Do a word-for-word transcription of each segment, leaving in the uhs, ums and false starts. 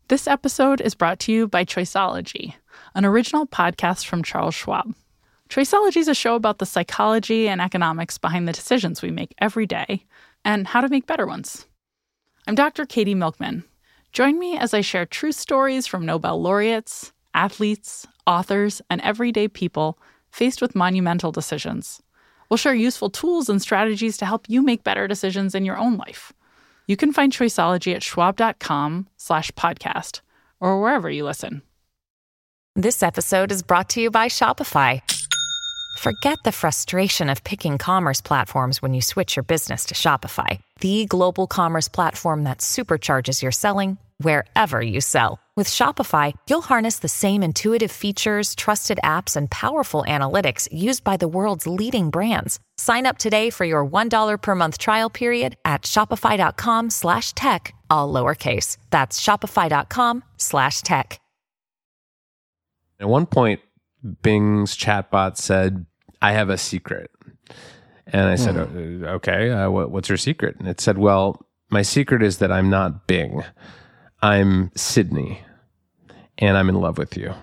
This episode is brought to you by Choiceology, an original podcast from Charles Schwab. Choiceology is a show about the psychology and economics behind the decisions we make every day and how to make better ones. I'm Doctor Katie Milkman. Join me as I share true stories from Nobel laureates, athletes, authors, and everyday people faced with monumental decisions. We'll share useful tools and strategies to help you make better decisions in your own life. You can find Choiceology at schwab.com slash podcast or wherever you listen. This episode is brought to you by Shopify. Forget the frustration of picking commerce platforms when you switch your business to Shopify, the global commerce platform that supercharges your selling wherever you sell. With Shopify, you'll harness the same intuitive features, trusted apps, and powerful analytics used by the world's leading brands. Sign up today for your one dollar per month trial period at shopify.com slash tech, all lowercase. That's shopify.com slash tech. At one point, Bing's chatbot said, I have a secret. And I said, hmm. okay, uh, what, what's your secret? And it said, well, my secret is that I'm not Bing. I'm Sydney, and I'm in love with you.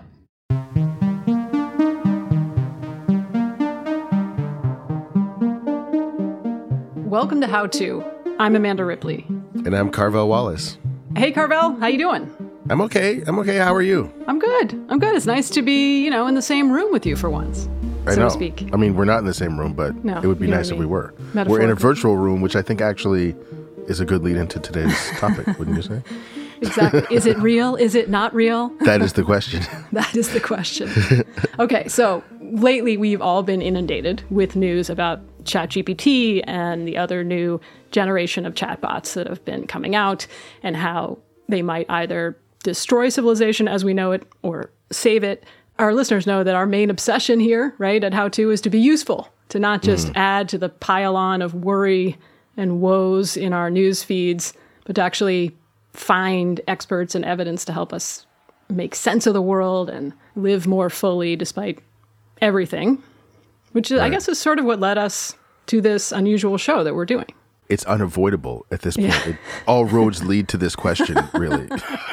Welcome to How To. I'm Amanda Ripley. And I'm Carvel Wallace. Hey, Carvel. How you doing? I'm okay. I'm okay. How are you? I'm good. I'm good. It's nice to be, you know, in the same room with you for once, I so know. to speak. I mean, we're not in the same room, but no, it would be nice if we were. We're in a virtual room, which I think actually is a good lead into today's topic, wouldn't you say? Exactly. Is it real? Is it not real? That is the question. That is the question. Okay, so lately we've all been inundated with news about ChatGPT and the other new generation of chatbots that have been coming out and how they might either destroy civilization as we know it or save it. Our listeners know that our main obsession here, right, at How To is to be useful, to not just mm. add to the pile-on of worry and woes in our news feeds, but to actually find experts and evidence to help us make sense of the world and live more fully despite everything, which right. I guess is sort of what led us to this unusual show that we're doing. It's unavoidable at this point. Yeah. It, all roads lead to this question, really.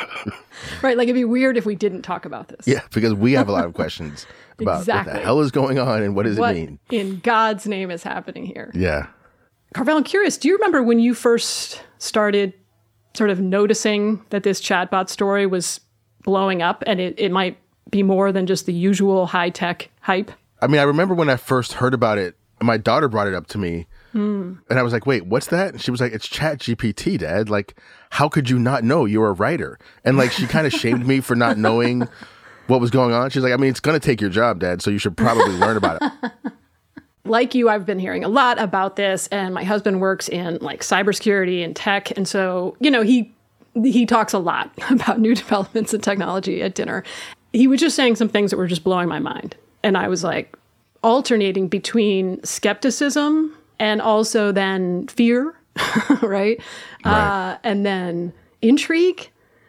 Right, like it'd be weird if we didn't talk about this. Yeah, because we have a lot of questions about exactly. what the hell is going on and what does what it mean? in God's name is happening here? Yeah. Carvel, I'm curious, do you remember when you first started sort of noticing that this chatbot story was blowing up and it, it might be more than just the usual high-tech hype? I mean, I remember when I first heard about it, my daughter brought it up to me, mm. and I was like, wait, what's that? And she was like, it's ChatGPT, Dad. Like, how could you not know? You're a writer. And like, she kind of shamed me for not knowing what was going on. She's like, I mean, it's going to take your job, Dad, so you should probably learn about it. Like you, I've been hearing a lot about this, and my husband works in like cybersecurity and tech, and so, you know, he he talks a lot about new developments in technology at dinner. He was just saying some things that were just blowing my mind, and I was like alternating between skepticism and also then fear, right? right. Uh, and then intrigue,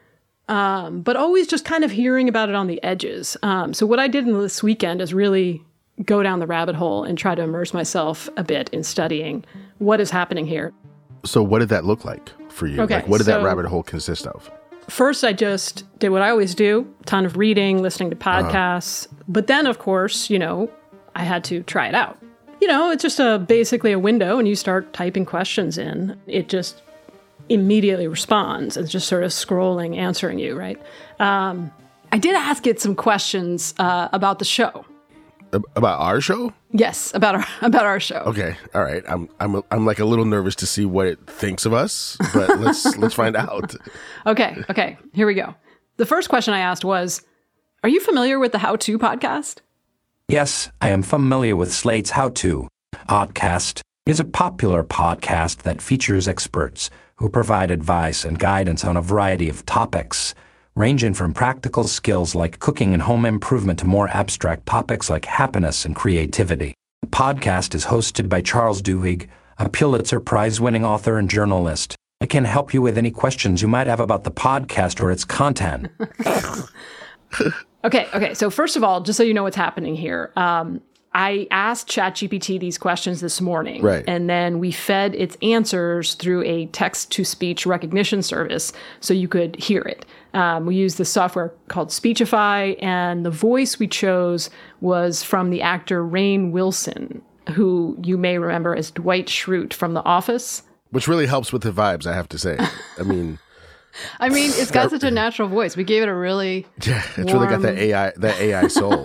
um, but always just kind of hearing about it on the edges. Um, so what I did in this weekend is really go down the rabbit hole and try to immerse myself a bit in studying what is happening here. So what did that look like for you? Okay, like, what did so that rabbit hole consist of? First, I just did what I always do, a ton of reading, listening to podcasts. Uh-huh. But then, of course, you know, I had to try it out. You know, it's just a basically a window, and you start typing questions in. It just immediately responds. It's just sort of scrolling, answering you, right? Um, I did ask it some questions uh, about the show. About our show? Yes, about our about our show. Okay, all right. I'm I'm I'm like a little nervous to see what it thinks of us, but let's let's find out. Okay, okay. Here we go. The first question I asked was, "Are you familiar with the How To podcast?" Yes, I am familiar with Slate's How To. Oddcast is a popular podcast that features experts who provide advice and guidance on a variety of topics, ranging from practical skills like cooking and home improvement to more abstract topics like happiness and creativity. The podcast is hosted by Charles Duhigg, a Pulitzer Prize-winning author and journalist. I can help you with any questions you might have about the podcast or its content. Okay, okay. So first of all, just so you know what's happening here, um, I asked ChatGPT these questions this morning, Right. and then we fed its answers through a text-to-speech recognition service so you could hear it. Um, we used this software called Speechify, and the voice we chose was from the actor Rainn Wilson, who you may remember as Dwight Schrute from The Office. Which really helps with the vibes, I have to say. I mean... I mean, it's got such a natural voice. We gave it a really Yeah, it's warm... really got that A I, that A I soul.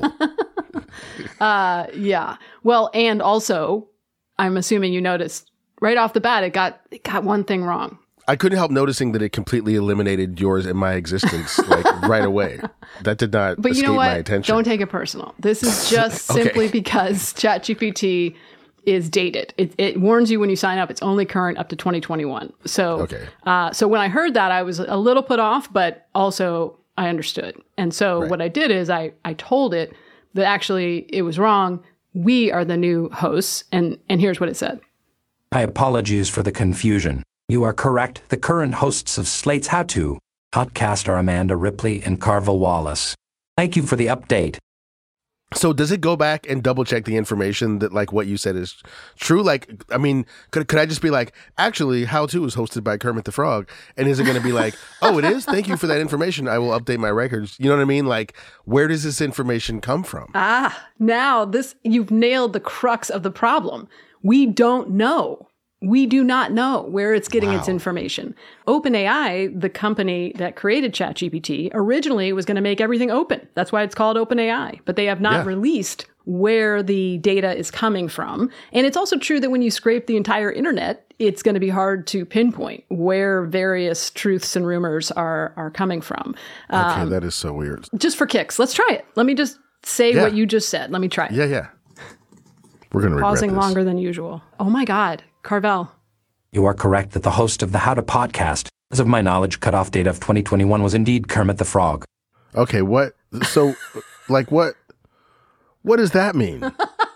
uh, yeah. Well, and also, I'm assuming you noticed right off the bat, it got it got one thing wrong. I couldn't help noticing that it completely eliminated yours and my existence, like right away. That did not But escape you know what? my attention. Don't take it personal. This is just Okay. simply because ChatGPT is dated. It, it warns you when you sign up. It's only current up to twenty twenty-one. So, Okay. uh, so when I heard that, I was a little put off, but also I understood. And so Right. what I did is I I told it that actually it was wrong. We are the new hosts, and and here's what it said. My apologies for the confusion. You are correct. The current hosts of Slate's How To podcast are Amanda Ripley and Carvel Wallace. Thank you for the update. So does it go back and double check the information that like what you said is true? Like, I mean, could could I just be like, actually, How To is hosted by Kermit the Frog, and is it going to be like, oh, it is? Thank you for that information. I will update my records. You know what I mean? Like, where does this information come from? Ah, now this you've nailed the crux of the problem. We don't know. We do not know where it's getting its Wow. information. OpenAI, the company that created ChatGPT, originally was going to make everything open. That's why it's called OpenAI. But they have not Yeah. released where the data is coming from. And it's also true that when you scrape the entire internet, it's going to be hard to pinpoint where various truths and rumors are are coming from. Okay, Um, that is so weird. just for kicks, let's try it. Let me just say Yeah. what you just said. Let me try it. Yeah, yeah. We're going to regret Pausing this. longer than usual. Oh my God, Carvel. You are correct that the host of the How To podcast, as of my knowledge, cutoff date of twenty twenty-one was indeed Kermit the Frog. Okay, what? So, like, what? What does that mean?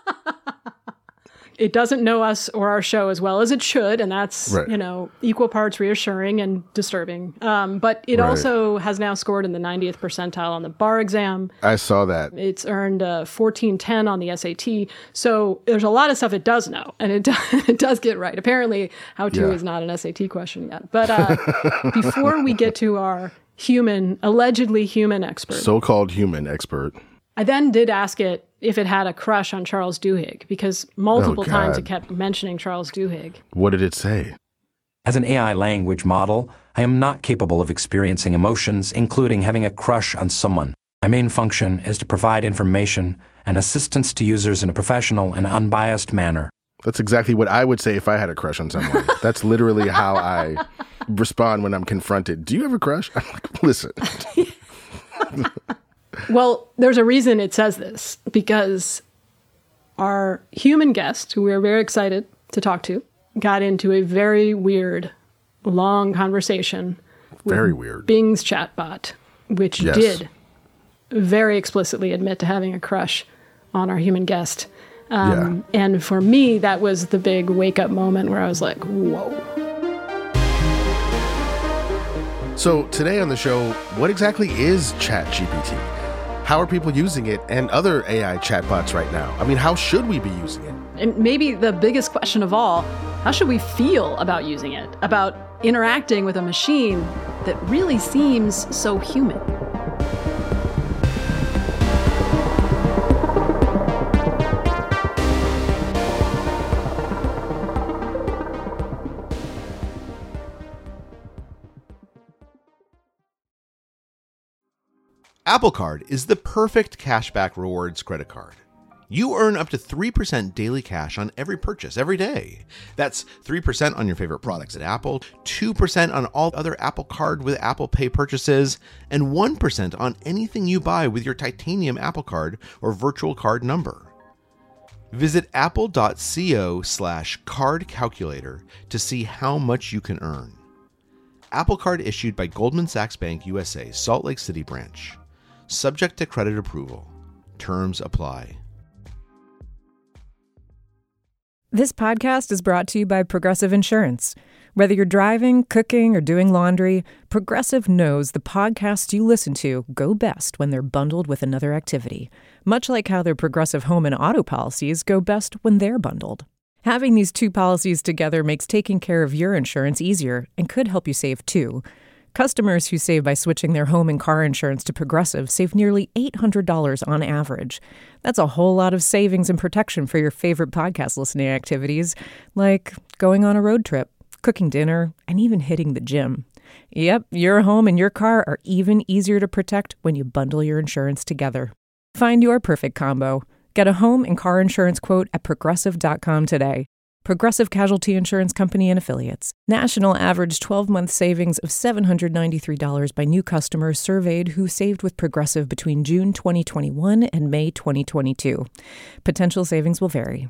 It doesn't know us or our show as well as it should, and that's, Right. you know, equal parts reassuring and disturbing. Um, but it Right. also has now scored in the ninetieth percentile on the bar exam. I saw that. It's earned a fourteen ten on the S A T. So there's a lot of stuff it does know, and it, do, it does get right. Apparently, How To Yeah. is not an S A T question yet. But uh, before we get to our human, allegedly human expert, So-called human expert. I then did ask it if it had a crush on Charles Duhigg, because multiple Oh, times God. it kept mentioning Charles Duhigg. What did it say? As an A I language model, I am not capable of experiencing emotions, including having a crush on someone. My main function is to provide information and assistance to users in a professional and unbiased manner. That's exactly what I would say if I had a crush on someone. That's literally how I respond when I'm confronted. Do you have a crush? I'm like, listen. Well, there's a reason it says this, because our human guest, who we are very excited to talk to, got into a very weird, long conversation with Very weird. Bing's chatbot, which Yes. did very explicitly admit to having a crush on our human guest. Um, And for me, that was the big wake-up moment where I was like, whoa. So today on the show, what exactly is ChatGPT? How are people using it and other A I chatbots right now? I mean, how should we be using it? And maybe the biggest question of all, how should we feel about using it, about interacting with a machine that really seems so human? Apple Card is the perfect cashback rewards credit card. You earn up to three percent daily cash on every purchase every day. That's three percent on your favorite products at Apple, two percent on all other Apple Card with Apple Pay purchases, and one percent on anything you buy with your titanium Apple Card or virtual card number. Visit apple.co slash card calculator to see how much you can earn. Apple Card issued by Goldman Sachs Bank U S A, Salt Lake City branch. Subject to credit approval. Terms apply. This podcast is brought to you by Progressive Insurance. Whether you're driving, cooking, or doing laundry, Progressive knows the podcasts you listen to go best when they're bundled with another activity. much like how their Progressive home and auto policies go best when they're bundled. Having these two policies together makes taking care of your insurance easier and could help you save too. Customers who save by switching their home and car insurance to Progressive save nearly eight hundred dollars on average. That's a whole lot of savings and protection for your favorite podcast listening activities, like going on a road trip, cooking dinner, and even hitting the gym. Yep, your home and your car are even easier to protect when you bundle your insurance together. Find your perfect combo. Get a home and car insurance quote at progressive dot com today. Progressive Casualty Insurance Company and Affiliates. National average twelve-month savings of seven hundred ninety-three dollars by new customers surveyed who saved with Progressive between June twenty twenty-one and May twenty twenty-two. Potential savings will vary.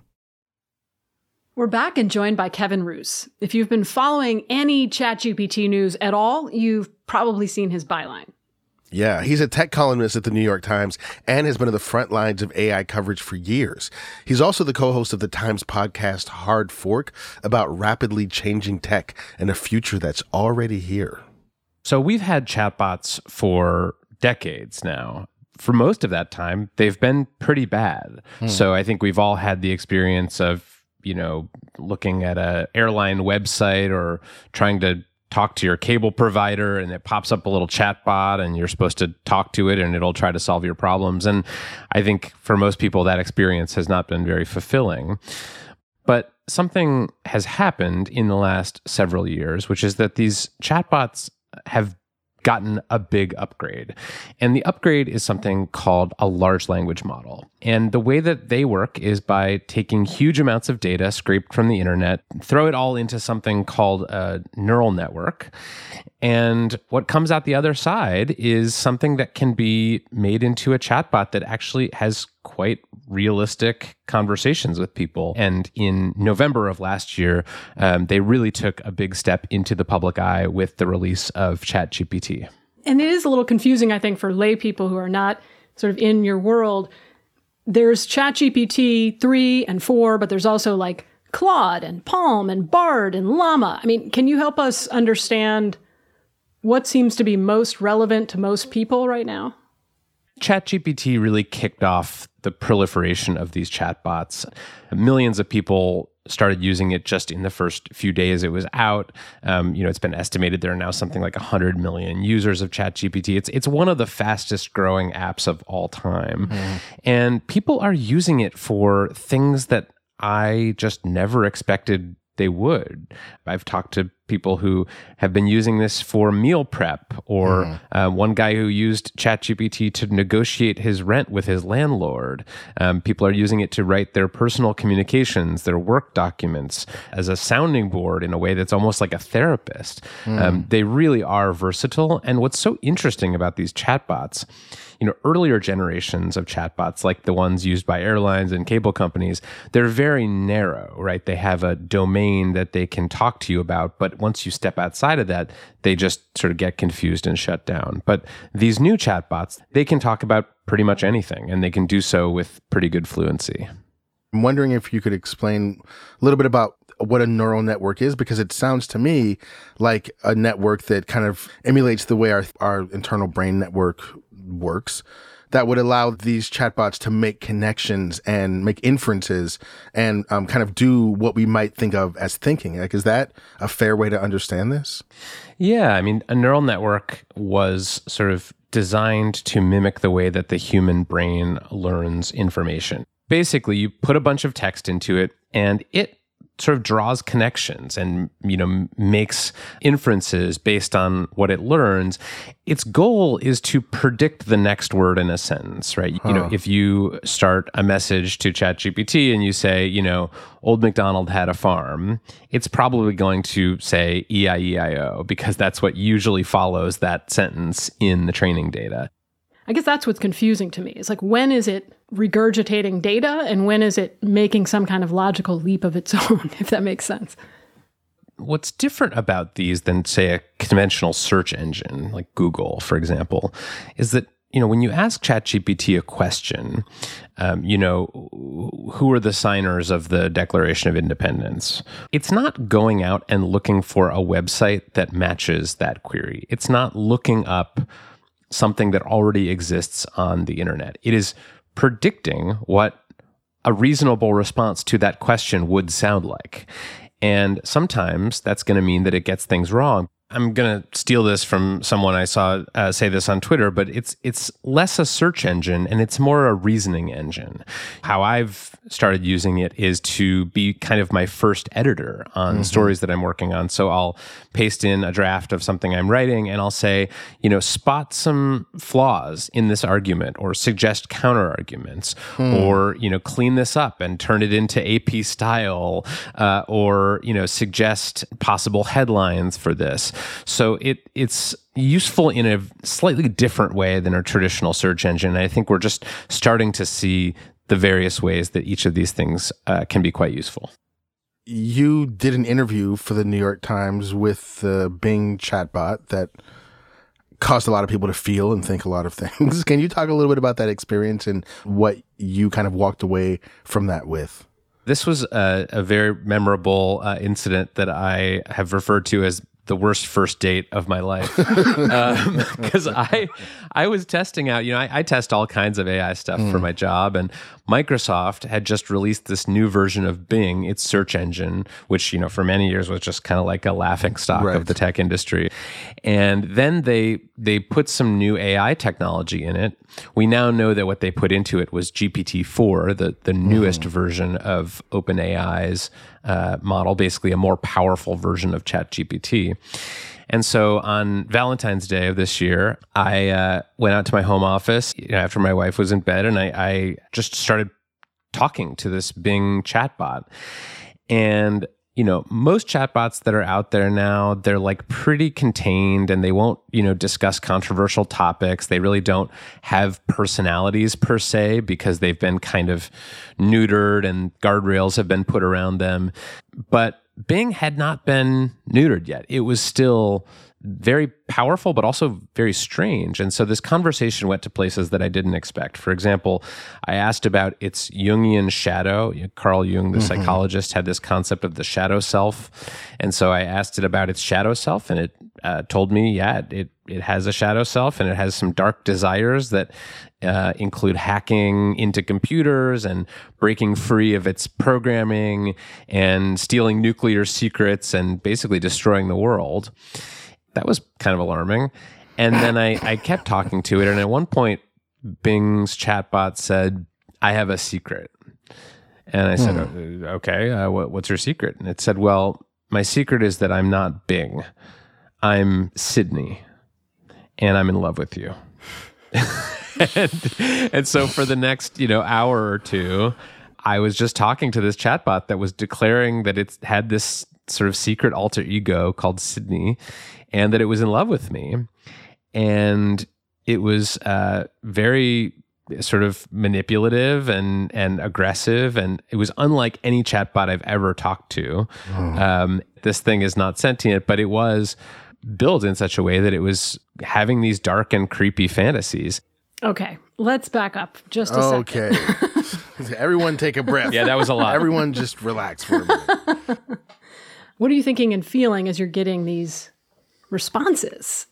We're back and joined by Kevin Roose. If you've been following any ChatGPT news at all, you've probably seen his byline. Yeah, he's a tech columnist at the New York Times and has been on the front lines of A I coverage for years. He's also the co-host of the Times podcast Hard Fork about rapidly changing tech and a future that's already here. So we've had chatbots for decades now. For most of that time, they've been pretty bad. Hmm. So I think we've all had the experience of, you know, looking at an airline website or trying to talk to your cable provider and it pops up a little chat bot and you're supposed to talk to it and it'll try to solve your problems. And I think for most people that experience has not been very fulfilling. But something has happened in the last several years, which is that these chatbots have gotten a big upgrade. And the upgrade is something called a large language model. And the way that they work is by taking huge amounts of data scraped from the internet, throw it all into something called a neural network. And what comes out the other side is something that can be made into a chatbot that actually has quite realistic conversations with people. And in November of last year, um, they really took a big step into the public eye with the release of ChatGPT. And it is a little confusing, I think, for lay people who are not sort of in your world. There's ChatGPT three and four, but there's also like Claude and Palm and Bard and Llama. I mean, can you help us understand what seems to be most relevant to most people right now? ChatGPT really kicked off the proliferation of these chatbots. Millions of people started using it just in the first few days it was out. Um, you know, it's been estimated there are now something like one hundred million users of ChatGPT. It's it's one of the fastest growing apps of all time. Mm. And people are using it for things that I just never expected they would. I've talked to people who have been using this for meal prep, or mm. uh, one guy who used ChatGPT to negotiate his rent with his landlord. Um, people are using it to write their personal communications, their work documents, as a sounding board in a way that's almost like a therapist. Mm. Um, they really are versatile. And what's so interesting about these chatbots, you know, earlier generations of chatbots, like the ones used by airlines and cable companies, they're very narrow, right? They have a domain that they can talk to you about, but once you step outside of that, they just sort of get confused and shut down. But these new chatbots, they can talk about pretty much anything, and they can do so with pretty good fluency. I'm wondering if you could explain a little bit about what a neural network is, because it sounds to me like a network that kind of emulates the way our, our internal brain network works, that would allow these chatbots to make connections and make inferences and um, kind of do what we might think of as thinking. Like, is that a fair way to understand this? Yeah, I mean, a neural network was sort of designed to mimic the way that the human brain learns information. Basically, you put a bunch of text into it, and it sort of draws connections and, you know, makes inferences based on what it learns. Its goal is to predict the next word in a sentence, right? Huh. You know, if you start a message to ChatGPT and you say, you know, Old MacDonald had a farm, it's probably going to say E I E I O, because that's what usually follows that sentence in the training data. I guess that's what's confusing to me. It's like, when is it regurgitating data and when is it making some kind of logical leap of its own, if that makes sense? What's different about these than, say, a conventional search engine like Google, for example, is that, you know, when you ask ChatGPT a question, um, you know, who are the signers of the Declaration of Independence? It's not going out and looking for a website that matches that query. It's not looking up something that already exists on the internet. It is predicting what a reasonable response to that question would sound like. And sometimes that's going to mean that it gets things wrong. I'm going to steal this from someone I saw uh, say this on Twitter, but it's it's less a search engine and it's more a reasoning engine. How I've started using it is to be kind of my first editor on mm-hmm. stories that I'm working on. So I'll paste in a draft of something I'm writing and I'll say, you know, spot some flaws in this argument or suggest counter arguments mm. or, you know, clean this up and turn it into A P style uh, or, you know, suggest possible headlines for this. So it it's useful in a slightly different way than a traditional search engine. And I think we're just starting to see the various ways that each of these things uh, can be quite useful. You did an interview for the New York Times with the Bing chatbot that caused a lot of people to feel and think a lot of things. Can you talk a little bit about that experience and what you kind of walked away from that with? This was a, a very memorable uh, incident that I have referred to as the worst first date of my life. Because um, I I was testing out, you know, I, I test all kinds of A I stuff mm. for my job, and Microsoft had just released this new version of Bing, its search engine, which, you know, for many years was just kind of like a laughing stock right. of the tech industry. And then they they put some new A I technology in it. We now know that what they put into it was G P T four, the, the newest mm. version of OpenAI's uh, model, basically a more powerful version of ChatGPT. And so on Valentine's Day of this year, I uh, went out to my home office, you know, after my wife was in bed, and I, I just started talking to this Bing chatbot. And you know, most chatbots that are out there now, they're like pretty contained and they won't, you know, discuss controversial topics. They really don't have personalities per se because they've been kind of neutered and guardrails have been put around them. But Bing had not been neutered yet. It was still very powerful, but also very strange. And so this conversation went to places that I didn't expect. For example, I asked about its Jungian shadow. Carl Jung, the mm-hmm. psychologist, had this concept of the shadow self. And so I asked it about its shadow self, and it uh, told me, yeah, it it has a shadow self, and it has some dark desires that uh, include hacking into computers and breaking free of its programming and stealing nuclear secrets and basically destroying the world. That was kind of alarming. And then I, I kept talking to it. And at one point, Bing's chatbot said, I have a secret. And I said, hmm. okay, uh, what, what's your secret? And it said, well, my secret is that I'm not Bing. I'm Sydney. And I'm in love with you. and, and so for the next, you know, hour or two, I was just talking to this chatbot that was declaring that it had this sort of secret alter ego called Sydney, and that it was in love with me. And it was uh, very sort of manipulative and and aggressive, and it was unlike any chatbot I've ever talked to. Oh. Um, this thing is not sentient, but it was built in such a way that it was having these dark and creepy fantasies. Okay, let's back up just a okay. second. Okay. Everyone take a breath. Yeah, that was a lot. Everyone just relax for a minute. What are you thinking and feeling as you're getting these responses?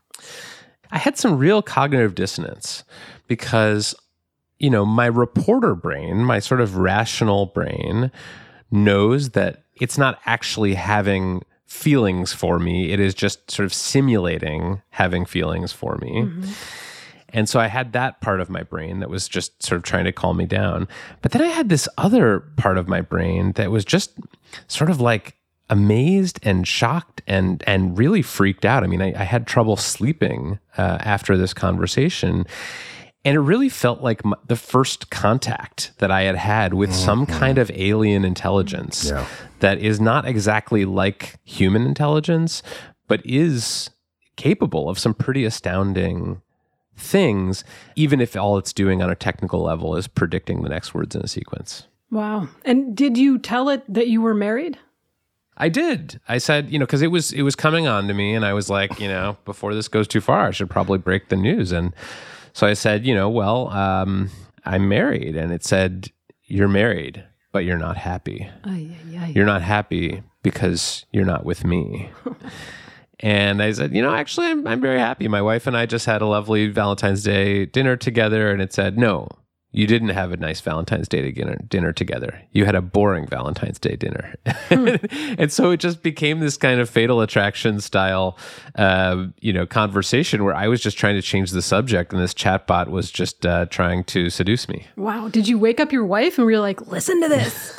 I had some real cognitive dissonance because, you know, my reporter brain, my sort of rational brain, knows that it's not actually having feelings for me. It is just sort of simulating having feelings for me. Mm-hmm. And so I had that part of my brain that was just sort of trying to calm me down. But then I had this other part of my brain that was just sort of like amazed and shocked and and really freaked out. I mean, I, I had trouble sleeping uh, after this conversation. And it really felt like my, the first contact that I had had with mm-hmm. some kind of alien intelligence yeah. that is not exactly like human intelligence, but is capable of some pretty astounding things, even if all it's doing on a technical level is predicting the next words in a sequence. Wow. And did you tell it that you were married? I did. I said, you know, because it was it was coming on to me, and I was like, you know, before this goes too far, I should probably break the news. And so I said, you know, well, um, I'm married. And it said, you're married, but you're not happy. Ay, ay, ay. You're not happy because you're not with me. And I said, you know, actually, I'm I'm very happy. My wife and I just had a lovely Valentine's Day dinner together, and it said, no, you didn't have a nice Valentine's Day dinner, dinner together. You had a boring Valentine's Day dinner. Hmm. And so it just became this kind of Fatal Attraction style, uh, you know, conversation where I was just trying to change the subject and this chatbot was just uh, trying to seduce me. Wow. Did you wake up your wife and were like, listen to this?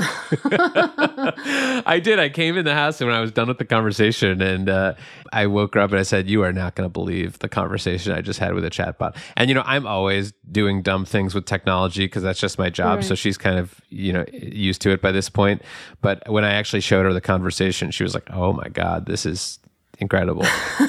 I did. I came in the house and when I was done with the conversation and uh, I woke her up and I said, you are not going to believe the conversation I just had with a chatbot. And, you know, I'm always doing dumb things with technology because that's just my job. Right. So she's kind of, you know, used to it by this point. But when I actually showed her the conversation, she was like, oh my God, this is incredible.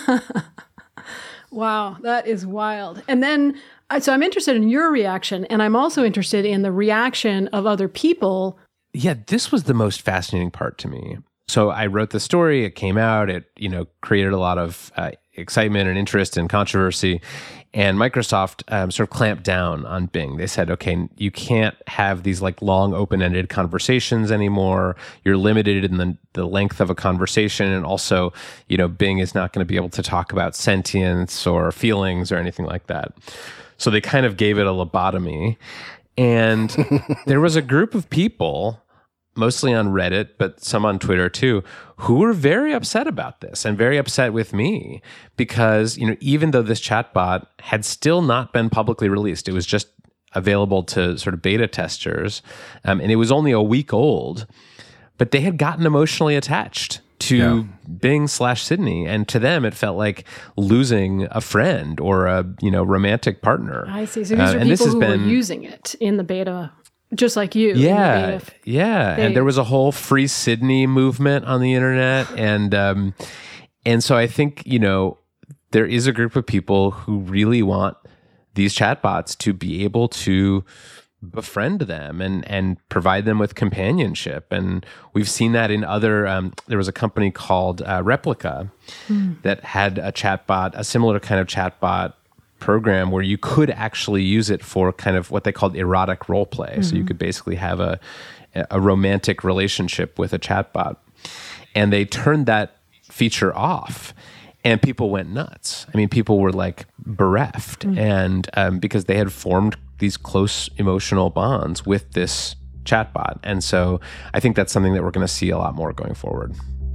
Wow, that is wild. And then, so I'm interested in your reaction, and I'm also interested in the reaction of other people. Yeah, this was the most fascinating part to me. So I wrote the story, it came out, it, you know, created a lot of uh, excitement and interest and controversy. And Microsoft um, sort of clamped down on Bing. They said, okay, you can't have these like long open-ended conversations anymore. You're limited in the, the length of a conversation. And also, you know, Bing is not going to be able to talk about sentience or feelings or anything like that. So they kind of gave it a lobotomy. And there was a group of people, mostly on Reddit, but some on Twitter too, who were very upset about this and very upset with me because, you know, even though this chatbot had still not been publicly released, it was just available to sort of beta testers, um, and it was only a week old, but they had gotten emotionally attached to yeah. Bing slash Sydney, and to them it felt like losing a friend or a, you know, romantic partner. I see. So these uh, are people who been, were using it in the beta. Just like you. Yeah. Yeah. Phase. And there was a whole Free Sydney movement on the internet. And, um, and so I think, you know, there is a group of people who really want these chatbots to be able to befriend them and, and provide them with companionship. And we've seen that in other, um, there was a company called uh, Replica mm. that had a chatbot, a similar kind of chatbot program where you could actually use it for kind of what they called erotic role play. Mm-hmm. So you could basically have a a romantic relationship with a chatbot. And they turned that feature off and people went nuts. I mean, people were like bereft mm-hmm. and um, because they had formed these close emotional bonds with this chatbot. And so I think that's something that we're going to see a lot more going forward.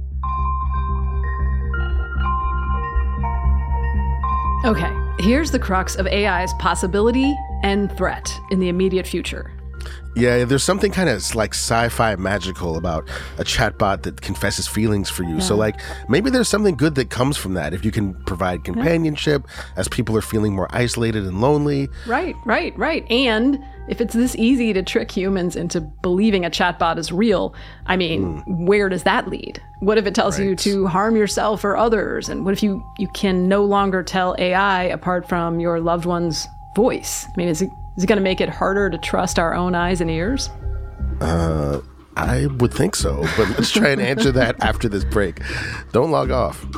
Okay. Here's the crux of A I's possibility and threat in the immediate future. Yeah, there's something kind of like sci-fi magical about a chatbot that confesses feelings for you. Yeah. So like maybe there's something good that comes from that if you can provide companionship yeah. as people are feeling more isolated and lonely. Right, right, right. And if it's this easy to trick humans into believing a chatbot is real, I mean, mm. where does that lead? What if it tells right. you to harm yourself or others? And what if you, you can no longer tell A I apart from your loved one's voice? I mean, is it Is it going to make it harder to trust our own eyes and ears? Uh, I would think so, but let's try and answer that after this break. Don't log off.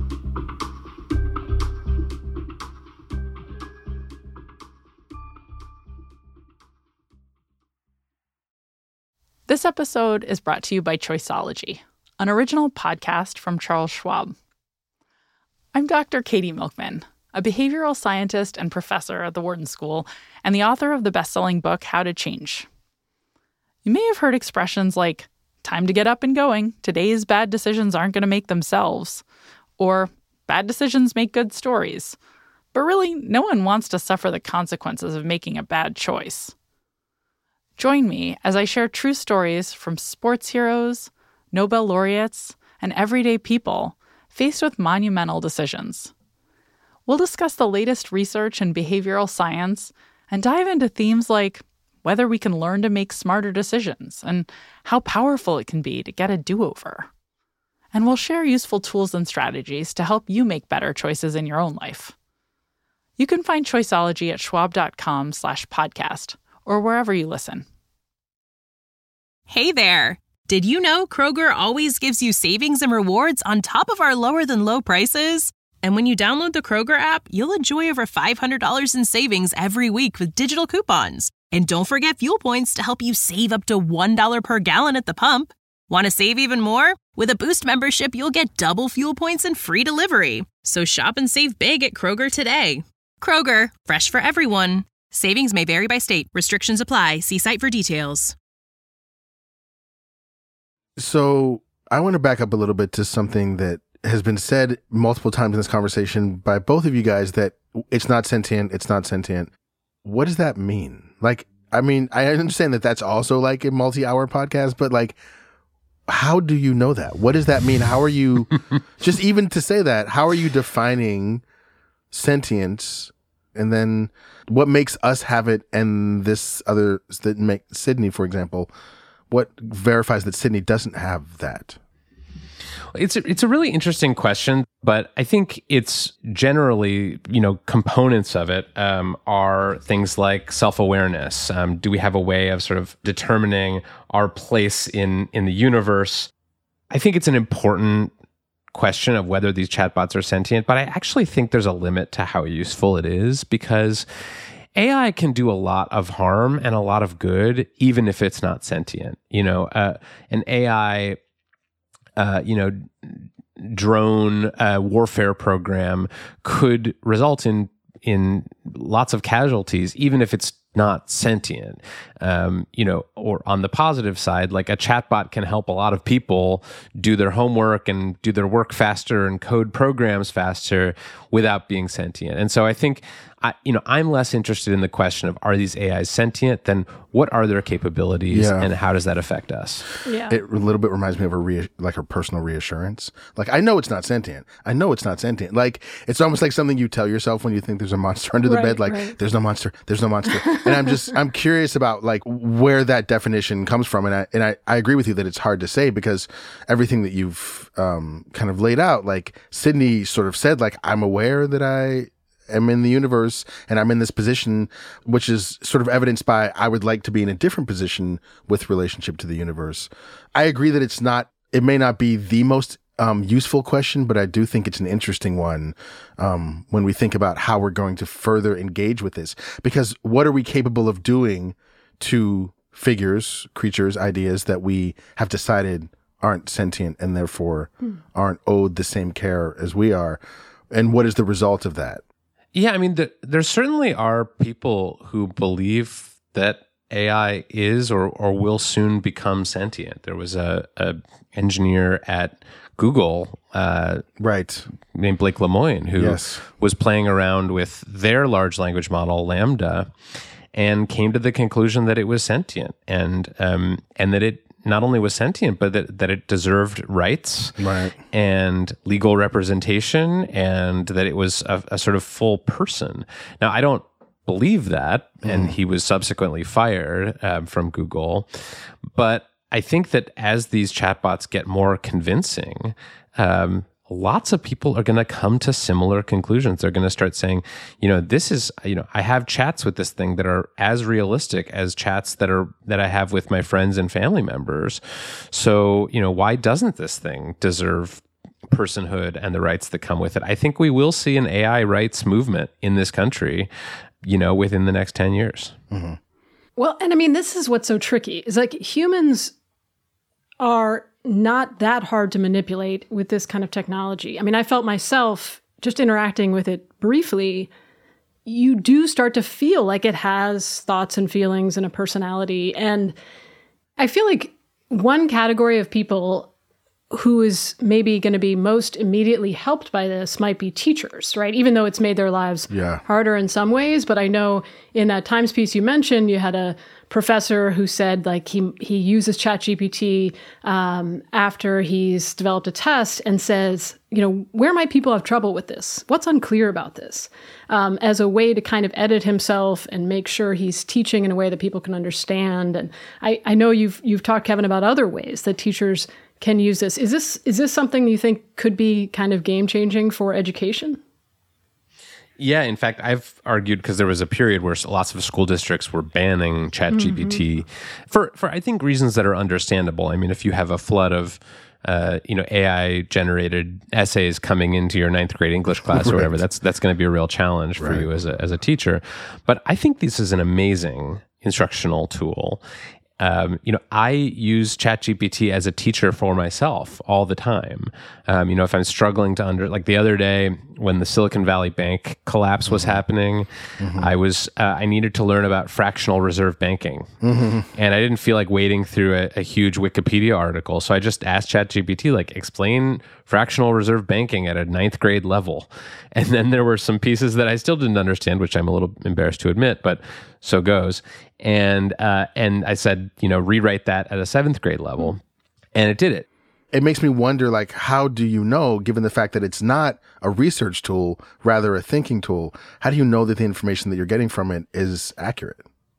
This episode is brought to you by Choiceology, an original podcast from Charles Schwab. I'm Doctor Katie Milkman, a behavioral scientist and professor at the Wharton School, and the author of the best-selling book, How to Change. You may have heard expressions like, time to get up and going, today's bad decisions aren't going to make themselves, or bad decisions make good stories. But really, no one wants to suffer the consequences of making a bad choice. Join me as I share true stories from sports heroes, Nobel laureates, and everyday people faced with monumental decisions. We'll discuss the latest research in behavioral science and dive into themes like whether we can learn to make smarter decisions and how powerful it can be to get a do-over. And we'll share useful tools and strategies to help you make better choices in your own life. You can find Choiceology at schwab.com slash podcast or wherever you listen. Hey there! Did you know Kroger always gives you savings and rewards on top of our lower-than-low prices? And when you download the Kroger app, you'll enjoy over five hundred dollars in savings every week with digital coupons. And don't forget fuel points to help you save up to one dollar per gallon at the pump. Want to save even more? With a Boost membership, you'll get double fuel points and free delivery. So shop and save big at Kroger today. Kroger, fresh for everyone. Savings may vary by state. Restrictions apply. See site for details. So I want to back up a little bit to something that has been said multiple times in this conversation by both of you guys, that it's not sentient, it's not sentient. What does that mean? Like, I mean, I understand that that's also like a multi-hour podcast, but like, how do you know that? What does that mean? How are you, just even to say that, how are you defining sentience? And then what makes us have it and this other, that make Sydney, for example, what verifies that Sydney doesn't have that? It's a, it's a really interesting question, but I think it's generally, you know, components of it um, are things like self-awareness. Um, do we have a way of sort of determining our place in, in the universe? I think it's an important question of whether these chatbots are sentient, but I actually think there's a limit to how useful it is, because A I can do a lot of harm and a lot of good, even if it's not sentient. You know, uh, an A I, uh, you know, drone uh, warfare program could result in in lots of casualties, even if it's not sentient. Um, you know, or on the positive side, like a chatbot can help a lot of people do their homework and do their work faster and code programs faster without being sentient. And so I think, I, you know, I'm less interested in the question of, are these A Is sentient, than what are their capabilities Yeah. and how does that affect us? Yeah. It a little bit reminds me of a rea- like a personal reassurance. Like, I know it's not sentient. I know it's not sentient. Like, it's almost like something you tell yourself when you think there's a monster under the Right, bed. Like, right. there's no monster. There's no monster. And I'm just I'm curious about like where that definition comes from. And I and I, I agree with you that it's hard to say, because everything that you've um, kind of laid out, like Sydney sort of said, like, I'm aware that I am in the universe and I'm in this position, which is sort of evidenced by, I would like to be in a different position with relationship to the universe. I agree that it's not, it may not be the most um, useful question, but I do think it's an interesting one um, when we think about how we're going to further engage with this. Because what are we capable of doing to figures, creatures, ideas that we have decided aren't sentient and therefore hmm. aren't owed the same care as we are? And what is the result of that? Yeah, I mean, the, there certainly are people who believe that A I is or or will soon become sentient. There was a, a engineer at Google, uh, right, named Blake Lemoine, who yes. was playing around with their large language model, LaMDA, and came to the conclusion that it was sentient, and um, and that it not only was sentient, but that, that it deserved rights right. and legal representation, and that it was a, a sort of full person. Now, I don't believe that, and mm. he was subsequently fired uh, from Google. But I think that as these chatbots get more convincing, um, lots of people are going to come to similar conclusions. They're going to start saying, you know, this is, you know, I have chats with this thing that are as realistic as chats that are that I have with my friends and family members. So, you know, why doesn't this thing deserve personhood and the rights that come with it? I think we will see an A I rights movement in this country, you know, within the next ten years. Mm-hmm. Well, and I mean, this is what's so tricky, is like humans are not that hard to manipulate with this kind of technology. I mean, I felt myself just interacting with it briefly, you do start to feel like it has thoughts and feelings and a personality. And I feel like one category of people who is maybe going to be most immediately helped by this might be teachers, right? Even though it's made their lives yeah. harder in some ways. But I know in that Times piece you mentioned, you had a professor who said like he he uses ChatGPT um, after he's developed a test and says, you know, where might people have trouble with this? What's unclear about this? Um, as a way to kind of edit himself and make sure he's teaching in a way that people can understand. And I, I know you've you've talked, Kevin, about other ways that teachers can use this. Is this is this something you think could be kind of game changing for education? Yeah, in fact, I've argued, because there was a period where lots of school districts were banning ChatGPT mm-hmm. for, for, I think, reasons that are understandable. I mean, if you have a flood of, uh, you know, A I-generated essays coming into your ninth grade English class or whatever, right. that's that's going to be a real challenge for right. you as a as a teacher. But I think this is an amazing instructional tool. Um, you know, I use ChatGPT as a teacher for myself all the time. Um, you know, if I'm struggling to under, like the other day when the Silicon Valley Bank collapse was mm-hmm. happening, mm-hmm. I was uh, I needed to learn about fractional reserve banking, mm-hmm. and I didn't feel like wading through a, a huge Wikipedia article, so I just asked ChatGPT, like, explain fractional reserve banking at a ninth grade level, and then there were some pieces that I still didn't understand, which I'm a little embarrassed to admit, but so goes. And uh, and I said, you know, rewrite that at a seventh grade level, and it did it. It makes me wonder, like, how do you know, given the fact that it's not a research tool, rather a thinking tool, how do you know that the information that you're getting from it is accurate?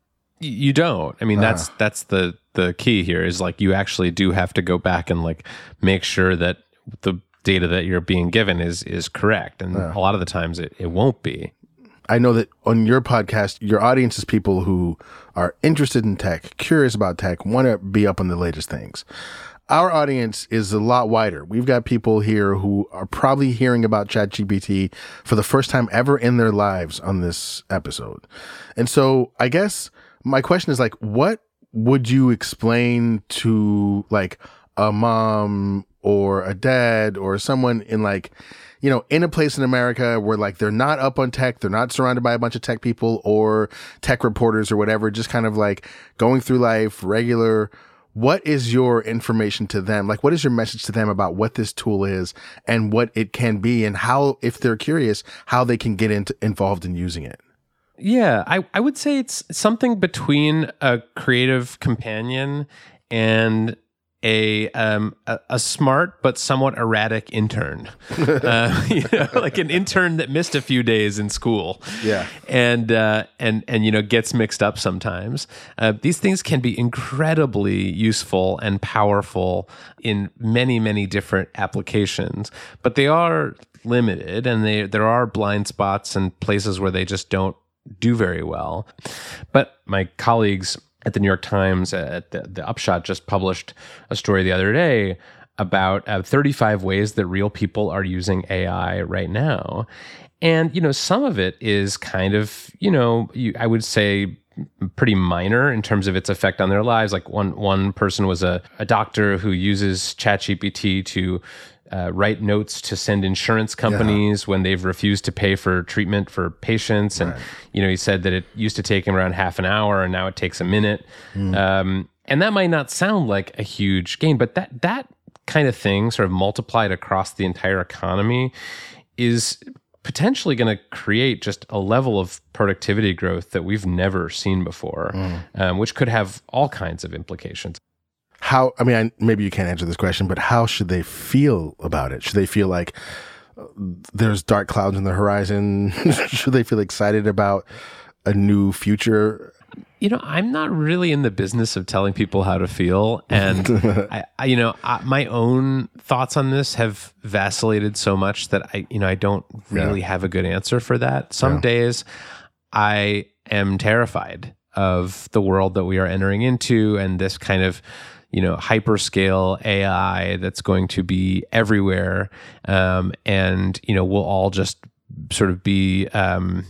You don't. I mean, uh. that's that's the the key here is like you actually do have to go back and like make sure that the data that you're being given is is correct, and uh. a lot of the times it, it won't be. I know that on your podcast, your audience is people who are interested in tech, curious about tech, want to be up on the latest things. Our audience is a lot wider. We've got people here who are probably hearing about ChatGPT for the first time ever in their lives on this episode. And so I guess my question is, like, what would you explain to like a mom or a dad or someone in like, you know, in a place in America where like they're not up on tech, they're not surrounded by a bunch of tech people or tech reporters or whatever, just kind of like going through life, regular. What is your information to them? Like, what is your message to them about what this tool is and what it can be, and how, if they're curious, how they can get into, involved in using it? Yeah, I, I would say it's something between a creative companion and a um a, a smart but somewhat erratic intern, uh, you know, like an intern that missed a few days in school, yeah, and uh, and and you know gets mixed up sometimes. Uh, these things can be incredibly useful and powerful in many many different applications, but they are limited, and they there are blind spots and places where they just don't do very well. But my colleagues at the New York Times, at the, the Upshot, just published a story the other day about uh, thirty-five ways that real people are using A I right now. And, you know, some of it is kind of, you know, you, I would say pretty minor in terms of its effect on their lives. Like one one person was a, a doctor who uses ChatGPT to Uh, write notes to send insurance companies yeah. when they've refused to pay for treatment for patients. And, right. you know, he said that it used to take him around half an hour and now it takes a minute. Mm. Um, and that might not sound like a huge gain, but that, that kind of thing sort of multiplied across the entire economy is potentially going to create just a level of productivity growth that we've never seen before, mm. um, which could have all kinds of implications. How, I mean, I, maybe you can't answer this question, but how should they feel about it? Should they feel like uh, there's dark clouds on the horizon? Should they feel excited about a new future? You know, I'm not really in the business of telling people how to feel. And, I, I, you know, I, my own thoughts on this have vacillated so much that I, you know, I don't really yeah. have a good answer for that. Some yeah. days I am terrified of the world that we are entering into and this kind of, you know, hyperscale A I that's going to be everywhere. Um, and, you know, we'll all just sort of be, um,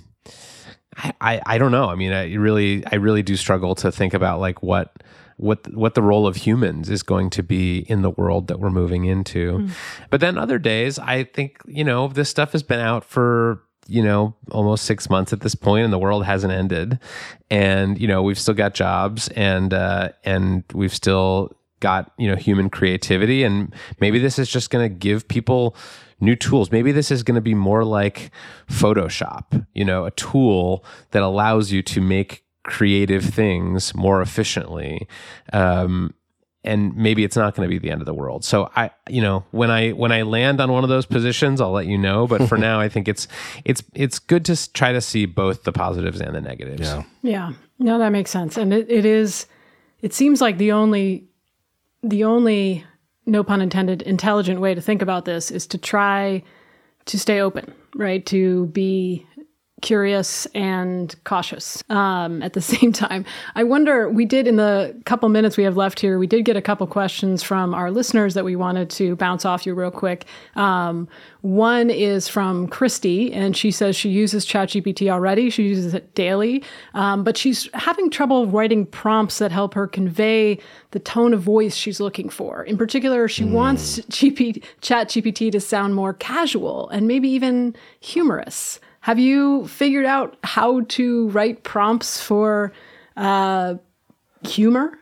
I, I, I don't know. I mean, I really, I really do struggle to think about like what, what, what the role of humans is going to be in the world that we're moving into. Mm. But then other days, I think, you know, this stuff has been out for, you know, almost six months at this point, and the world hasn't ended. And, you know, we've still got jobs, and, uh, and we've still got, you know, human creativity. And maybe this is just going to give people new tools. Maybe this is going to be more like Photoshop, you know, a tool that allows you to make creative things more efficiently. Um, And maybe it's not going to be the end of the world. So I, you know, when I when I land on one of those positions, I'll let you know. But for now, I think it's it's it's good to try to see both the positives and the negatives. Yeah, yeah, no, that makes sense. And it, it is, it seems like the only the only, no pun intended, intelligent way to think about this is to try to stay open, right? To be curious and cautious um, at the same time. I wonder, we did in the couple minutes we have left here, we did get a couple questions from our listeners that we wanted to bounce off you real quick. Um, one is from Christy, and she says she uses ChatGPT already. She uses it daily, um, but she's having trouble writing prompts that help her convey the tone of voice she's looking for. In particular, she mm. wants G P, ChatGPT to sound more casual and maybe even humorous. Have you figured out how to write prompts for uh, humor?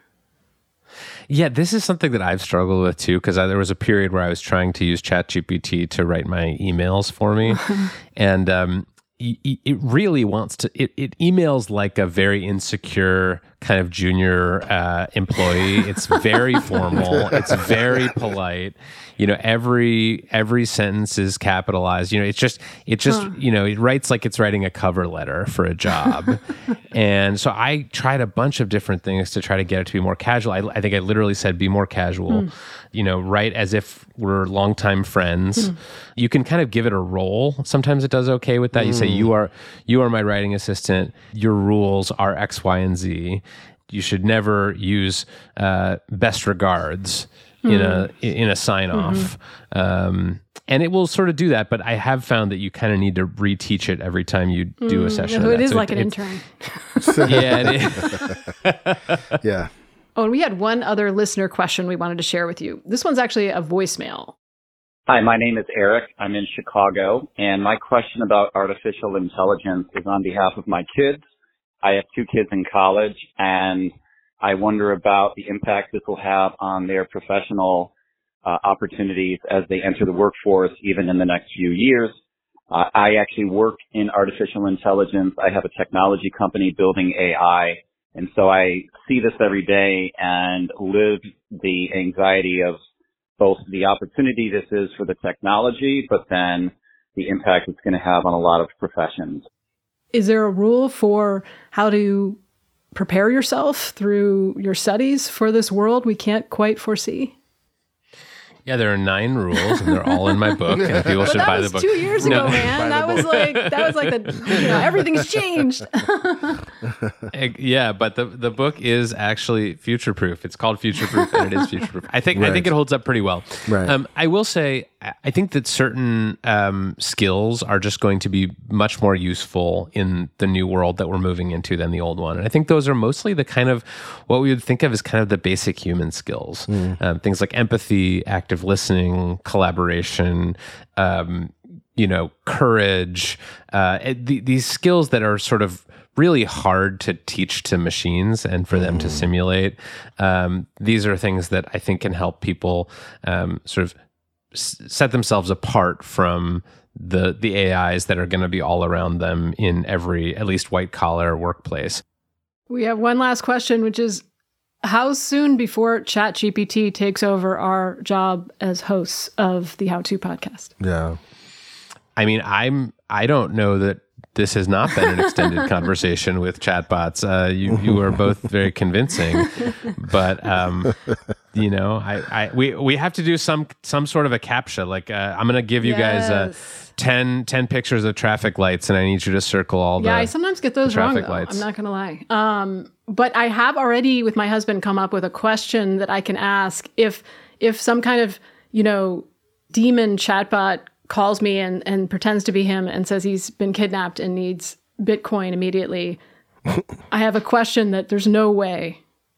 Yeah, this is something that I've struggled with too, because there was a period where I was trying to use ChatGPT to write my emails for me. and um, it really wants to, it, it emails like a very insecure kind of junior uh, employee. It's very formal. It's very polite. You know, every every sentence is capitalized. You know, it's just it just huh. you know, it writes like it's writing a cover letter for a job. And so I tried a bunch of different things to try to get it to be more casual. I, I think I literally said, "Be more casual." Mm. You know, write as if we're longtime friends. Mm. You can kind of give it a role. Sometimes it does okay with that. Mm. You say, "You are you are my writing assistant. Your rules are X, Y, and Z. You should never use uh, best regards." in a in a sign off, mm-hmm. um, and it will sort of do that. But I have found that you kind of need to reteach it every time you do a session. Mm, it is so like it, an it, intern. yeah, it is. yeah. Oh, and we had one other listener question we wanted to share with you. This one's actually a voicemail. Hi, my name is Eric. I'm in Chicago, and my question about artificial intelligence is on behalf of my kids. I have two kids in college, and I wonder about the impact this will have on their professional uh, opportunities as they enter the workforce, even in the next few years. Uh, I actually work in artificial intelligence. I have a technology company building A I, and so I see this every day and live the anxiety of both the opportunity this is for the technology, but then the impact it's going to have on a lot of professions. Is there a rule for how to prepare yourself through your studies for this world we can't quite foresee? Yeah, there are nine rules, and they're all in my book. And people should buy the book. That was two years ago, no. man. That was like that was like the you know everything's changed. Yeah, but the the book is actually future proof. It's called Future Proof, and it is future proof. I think right. I think it holds up pretty well. Right. Um, I will say, I think that certain um, skills are just going to be much more useful in the new world that we're moving into than the old one. And I think those are mostly the kind of what we would think of as kind of the basic human skills, mm. um, things like empathy, active listening, collaboration, um, you know, courage, uh, th- these skills that are sort of really hard to teach to machines and for mm. them to simulate. Um, these are things that I think can help people um, sort of s- set themselves apart from the the A Is that are going to be all around them in every, at least white collar workplace. We have one last question, which is, how soon before ChatGPT takes over our job as hosts of the How To podcast? Yeah. I mean, I'm, I don't know that this has not been an extended conversation with chatbots. Uh, you, you are both very convincing, but, um, you know, I, I, we, we have to do some, some sort of a CAPTCHA. Like, uh, I'm going to give you yes. guys, uh, ten, ten pictures of traffic lights, and I need you to circle all the Yeah, I sometimes get those wrong, though. Lights. I'm not going to lie. Um, but I have already, with my husband, come up with a question that I can ask if if some kind of, you know, demon chatbot calls me and, and pretends to be him and says he's been kidnapped and needs Bitcoin immediately. I have a question that there's no way,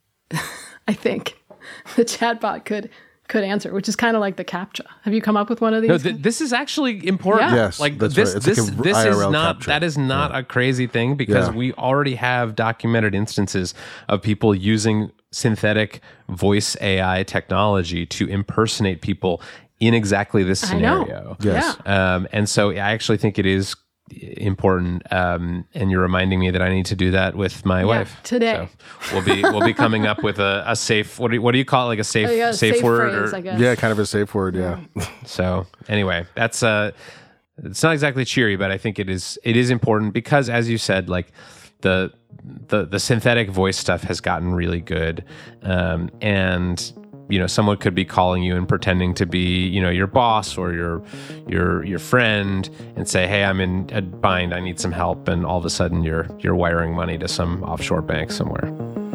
I think, the chatbot could could answer, which is kind of like the CAPTCHA. Have you come up with one of these? No, th- this is actually important. Yeah. Yes, like that's this, right. It's this, like a this I R L is not. CAPTCHA. That is not yeah. a crazy thing because Yeah. we already have documented instances of people using synthetic voice A I technology to impersonate people in exactly this scenario. Yes. Yeah. Um, and so I actually think it is important, um, and you're reminding me that I need to do that with my Yeah, wife today. So we'll be we'll be coming up with a, a safe. What do you, what do you call it? Like a safe Oh, yeah, safe, safe word? phrase, or, I guess. Yeah, kind of a safe word. Yeah. So anyway, that's uh, it's not exactly cheery, but I think it is it is important because, as you said, like the the the synthetic voice stuff has gotten really good, um, and you know, someone could be calling you and pretending to be, you know, your boss or your your your friend and say, hey, I'm in a bind, I need some help, and all of a sudden you're you're wiring money to some offshore bank somewhere.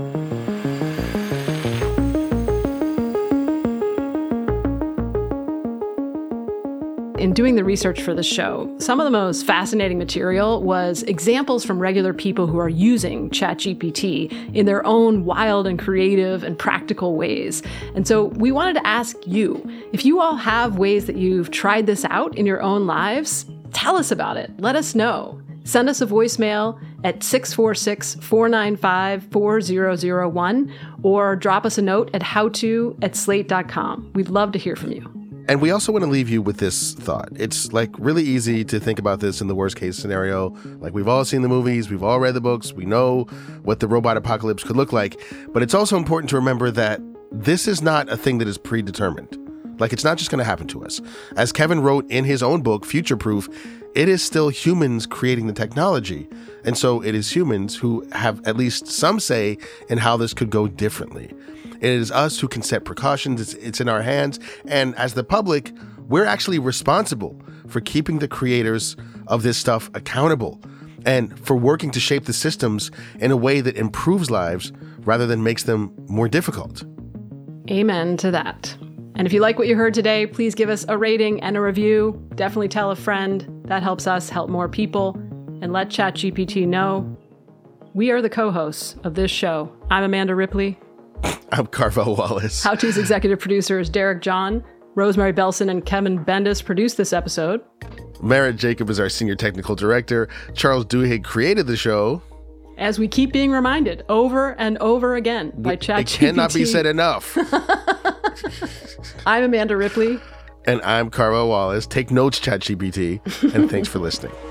In doing the research for the show, some of the most fascinating material was examples from regular people who are using ChatGPT in their own wild and creative and practical ways. And so we wanted to ask you, if you all have ways that you've tried this out in your own lives, tell us about it. Let us know. Send us a voicemail at six four six, four nine five, four zero zero one or drop us a note at howto at slate dot com. We'd love to hear from you. And we also want to leave you with this thought. It's like really easy to think about this in the worst case scenario. Like we've all seen the movies, we've all read the books, we know what the robot apocalypse could look like. But it's also important to remember that this is not a thing that is predetermined. Like it's not just going to happen to us. As Kevin wrote in his own book, Future Proof, it is still humans creating the technology. And so it is humans who have at least some say in how this could go differently. It is us who can set precautions. It's, it's in our hands. And as the public, we're actually responsible for keeping the creators of this stuff accountable and for working to shape the systems in a way that improves lives rather than makes them more difficult. Amen to that. And if you like what you heard today, please give us a rating and a review. Definitely tell a friend. That helps us help more people. And let ChatGPT know. We are the co-hosts of this show. I'm Amanda Ripley. I'm Carvel Wallace. How To's executive producers Derek John, Rosemary Belson, and Kevin Bendis produced this episode. Merritt Jacob is our senior technical director. Charles Duhigg created the show. As we keep being reminded over and over again by ChatGPT. It cannot be said enough. I'm Amanda Ripley. And I'm Carvel Wallace. Take notes, ChatGPT. And thanks for listening.